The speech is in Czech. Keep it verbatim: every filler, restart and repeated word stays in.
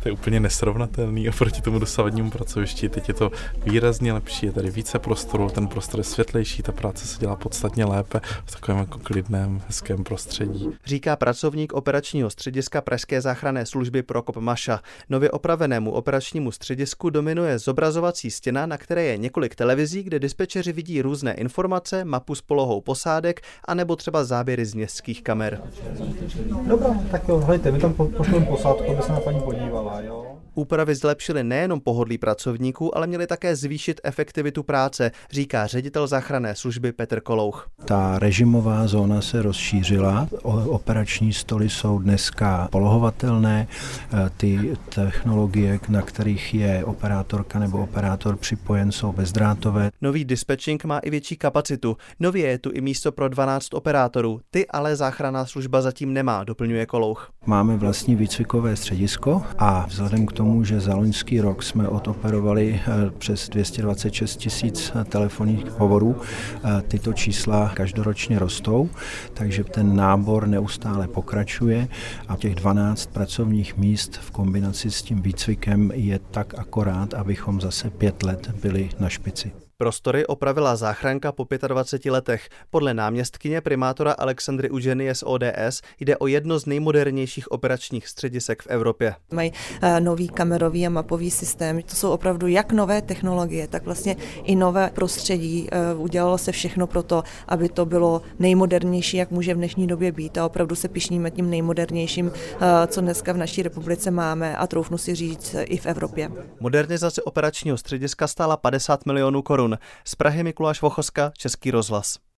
To je úplně nesrovnatelný oproti tomu dosavadnímu pracovišti. Teď je to výrazně lepší, je tady více prostoru, ten prostor je světlejší, ta práce se dělá podstatně lépe v takovém jako klidném, hezkém prostředí. Říká pracovník operačního střediska Pražské záchranné služby Prokop Maša. Nově opravenému operačnímu středisku dominuje zobrazovací stěna, na které je několik televizí, kde dispečeři vidí různé informace, mapu s polohou posádek a nebo třeba záběry z městských kamer. Dobrá, tak jo, hejte, my tam pošleme posádku, aby se na paní podívala, jo. Úpravy zlepšily nejenom pohodlí pracovníků, ale měly také zvýšit efektivitu práce, říká ředitel záchranné služby Petr Kolouch. Ta režimová zóna se rozšířila, operační stoly jsou dneska polohovatelné, ty technologie, na kterých je operátorka nebo operátor připojen, jsou bezdrátové. Nový dispečing má i větší kapacitu. Nově je tu i místo pro dvanáct operátorů, ty ale záchranná služba zatím nemá, doplňuje Kolouch. Máme vlastní výcvikové středisko a vzhledem k tomu, že za loňský rok jsme odoperovali přes dvě stě dvacet šest tisíc telefonních hovorů, tyto čísla každoročně rostou, takže ten nábor neustále pokračuje a těch dvanáct pracovních míst v kombinaci s tím výcvikem je tak akorát, abychom zase pět let byli na špici. Prostory opravila záchranka po dvaceti pěti letech. Podle náměstkyně primátora Alexandry Udženie z O D S jde o jedno z nejmodernějších operačních středisek v Evropě. Mají nový kamerový a mapový systém. To jsou opravdu jak nové technologie, tak vlastně i nové prostředí. Udělalo se všechno pro to, aby to bylo nejmodernější, jak může v dnešní době být. A opravdu se pyšníme tím nejmodernějším, co dneska v naší republice máme a troufnu si říct i v Evropě. Modernizace operačního střediska stála padesát milionů korun. Z Prahy Mikuláš Vochoska, Český rozhlas.